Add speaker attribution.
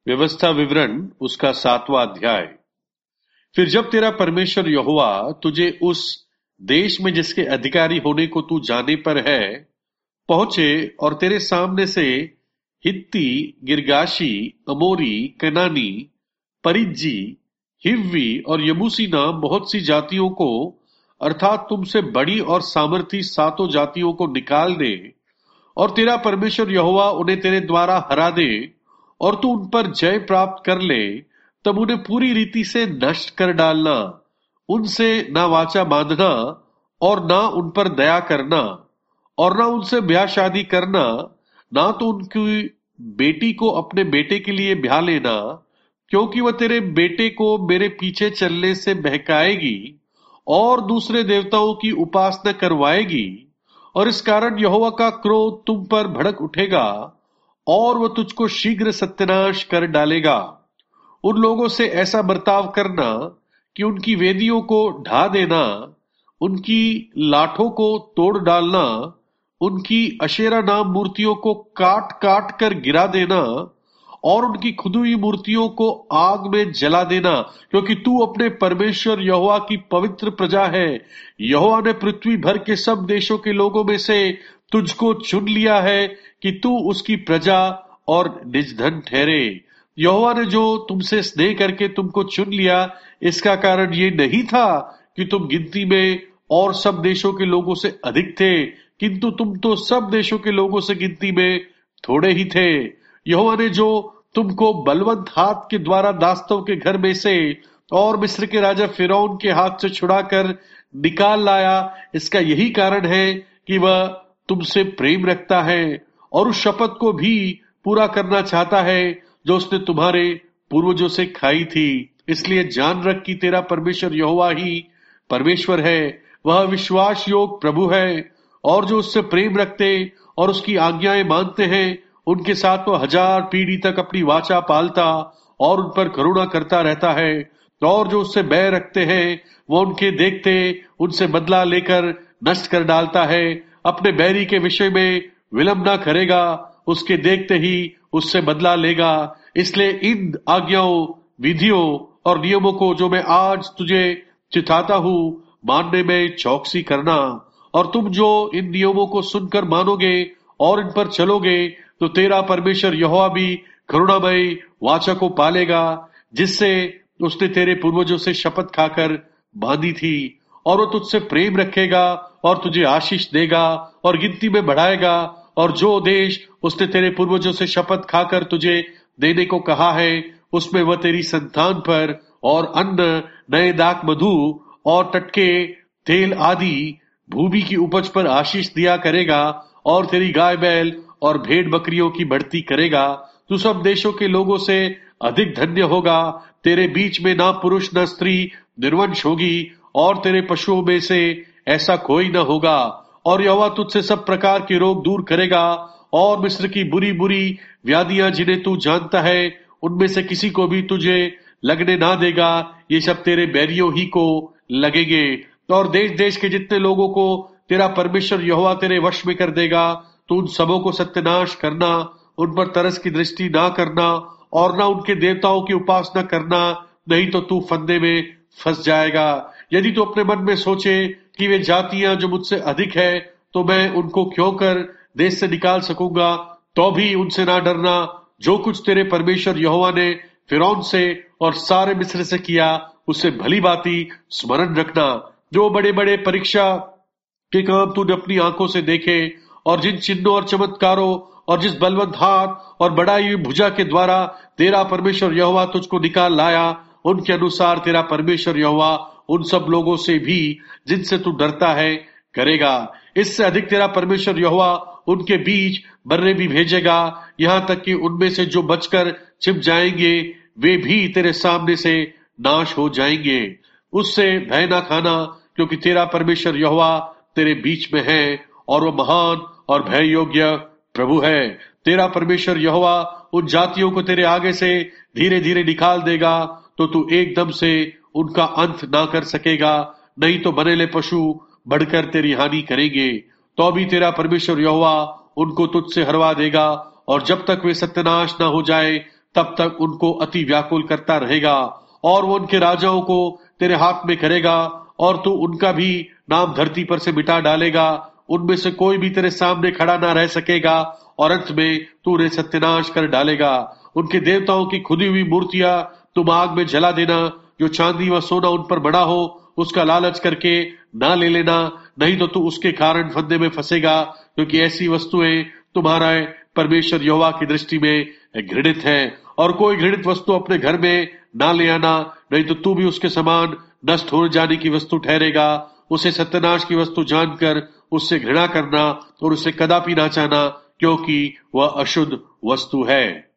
Speaker 1: व्यवस्था विवरण उसका 7वां अध्याय। फिर जब तेरा परमेश्वर यहोवा तुझे उस देश में जिसके अधिकारी होने को तू जाने पर है पहुंचे और तेरे सामने से हित्ती, गिरगाशी, अमोरी, कनानी, परिज्जी, हिव्वी और यबूसी नाम बहुत सी जातियों को अर्थात तुमसे बड़ी और सामर्थी सातों जातियों को निकाल दे और तेरा परमेश्वर यहोवा उन्हें तेरे द्वारा हरा दे और तू उन पर जय प्राप्त कर ले, तब उन्हें पूरी रीति से नष्ट कर डालना, उनसे ना वाचा बांधना और ना उन पर दया करना और ना उनसे ब्याह शादी करना, ना तो उनकी बेटी को अपने बेटे के लिए ब्याह लेना, क्योंकि वह तेरे बेटे को मेरे पीछे चलने से बहकाएगी और दूसरे देवताओं की उपासना करवाएगी, और इस कारण यहोवा का क्रोध तुम पर भड़क उठेगा और वह तुझको शीघ्र सत्यानाश कर डालेगा। उन लोगों से ऐसा बर्ताव करना कि उनकी वेदियों को ढा देना, उनकी लाठों को तोड़ डालना, उनकी अशेरा नाम मूर्तियों को काट काट कर गिरा देना और उनकी खुदी हुई मूर्तियों को आग में जला देना, क्योंकि तू अपने परमेश्वर यहोवा की पवित्र प्रजा है। यहोवा ने पृथ्वी भर के सब देशों के लोगों में से तुझको चुन लिया है कि तू उसकी प्रजा और निज धन ठहरे। यहोवा ने जो तुमसे स्नेह करके तुमको चुन लिया, इसका कारण ये नहीं था कि तुम गिनती में और सब देशों के लोगों से अधिक थे, किंतु तुम तो सब देशों के लोगों से गिनती में थोड़े ही थे। यहोवा ने जो तुमको बलवंत हाथ के द्वारा दासों के घर में से और मिस्र के राजा फिरौन के हाथ से छुड़ाकर निकाल लाया, इसका यही कारण है कि वह तुमसे प्रेम रखता है और उस शपथ को भी पूरा करना चाहता है जो उसने तुम्हारे पूर्वजों से खाई थी। इसलिए जान रख कि तेरा परमेश्वर यहोवा ही परमेश्वर है, वह विश्वास योग प्रभु है, और जो उससे प्रेम रखते और उसकी आज्ञाएं मानते हैं उनके साथ वो 1000 पीढ़ी तक अपनी वाचा पालता और उन पर करुणा करता रहता है। और जो उससे बैर रखते हैं वो उनके देखते उनसे बदला लेकर नष्ट कर डालता है। अपने बैरी के विषय में विलंब न करेगा, उसके देखते ही उससे बदला लेगा। इसलिए इन आज्ञाओं, विधियों और नियमों को जो मैं आज तुझे चिताता हूं, मानने में चौकसी करना। और तुम जो इन नियमों को सुनकर मानोगे और इन पर चलोगे, तो तेरा परमेश्वर यहोवा भी करुणामय वाचा को पालेगा, जिससे उसने तेरे पूर्वजों से शपथ खाकर बांधी थी, और वो तुझसे प्रेम रखेगा और तुझे आशीष देगा और गिनती में बढ़ाएगा। और जो देश उसने तेरे पूर्वजों से शपथ खाकर तुझे देने को कहा है, उसमें वह तेरी संतान पर और अन्न, नए दाख मधु और टटके तेल आदि भूमि की उपज पर आशीष दिया करेगा और तेरी गाय बैल और भेड़ बकरियों की बढ़ती करेगा। तू सब देशों के लोगों से अधिक धन्य होगा। तेरे बीच में ना पुरुष न स्त्री निर्वंश होगी और तेरे पशुओं में से ऐसा कोई न होगा। और यहोवा तुझसे सब प्रकार के रोग दूर करेगा और मिस्र की बुरी बुरी व्याधियां जिन्हें तू जानता है उनमें से किसी को भी तुझे लगने ना देगा। ये सब तेरे बैरियों ही को लगेंगे। और देश देश के जितने लोगों को तेरा परमेश्वर यहोवा तेरे वश में कर देगा, तो उन सबों को सत्यानाश करना, उन पर तरस की दृष्टि ना करना और ना उनके देवताओं की उपासना करना, नहीं तो तू फंदे में फंस जाएगा। यदि तू अपने मन में सोचे कि वे जातियां जो मुझसे अधिक है, तो मैं उनको क्यों कर देश से निकाल सकूंगा, तो भी उनसे ना डरना। जो कुछ तेरे परमेश्वर यहोवा ने फिरौन से और सारे मिस्र से किया, उससे भली बाती स्मरण रखना। जो बड़े बड़े परीक्षा के काम तूने अपनी आंखों से देखे और जिन चिन्हों और चमत्कारों और जिस बलवंत हाथ और बढ़ाई हुई भुजा के द्वारा तेरा परमेश्वर यहोवा तुझको निकाल लाया, उनके अनुसार तेरा परमेश्वर यहोवा उन सब लोगों से भी जिनसे तू डरता है करेगा। इससे अधिक तेरा परमेश्वर यहोवा उनके बीच बर्रे भी भेजेगा, यहां तक कि उनमें से जो बचकर छिप जाएंगे वे भी तेरे सामने से नाश हो जाएंगे। उससे भय ना खाना, क्योंकि तेरा परमेश्वर यहोवा तेरे बीच में है और वह महान और भय योग्य प्रभु है। तेरा परमेश्वर यहोवा उन जातियों को तेरे आगे से धीरे धीरे निकाल देगा, तो तू एकदम से उनका अंत ना कर सकेगा, नहीं तो बनेले पशु बढ़कर तेरी हानि करेंगे। तो भी तेरा परमेश्वर यहोवा उनको तुझसे हरवा देगा, और जब तक वे सत्यानाश ना हो जाए तब तक उनको अति व्याकुल करता रहेगा और वो उनके राजाओं को तेरे हाथ में करेगा और तू उनका भी नाम धरती पर से मिटा डालेगा। उनमें से कोई भी तेरे सामने खड़ा ना रह सकेगा और अंत में तू उन्हें सत्यानाश कर डालेगा। उनके देवताओं की खुदी हुई मूर्तियां तुम आग में जला देना। जो चांदी व सोना उन पर बड़ा हो उसका लालच करके ना ले लेना, नहीं तो तू उसके कारण फंदे में फंसेगा, क्योंकि ऐसी वस्तुएं तुम्हारा परमेश्वर यहोवा की दृष्टि में घृणित है। और कोई घृणित वस्तु अपने घर में ना ले आना, नहीं तो तू भी उसके समान नष्ट हो जाने की वस्तु ठहरेगा। उसे सत्यानाश की वस्तु जानकर उससे घृणा करना और उसे कदापि ना चाहना, क्योंकि वह अशुद्ध वस्तु है।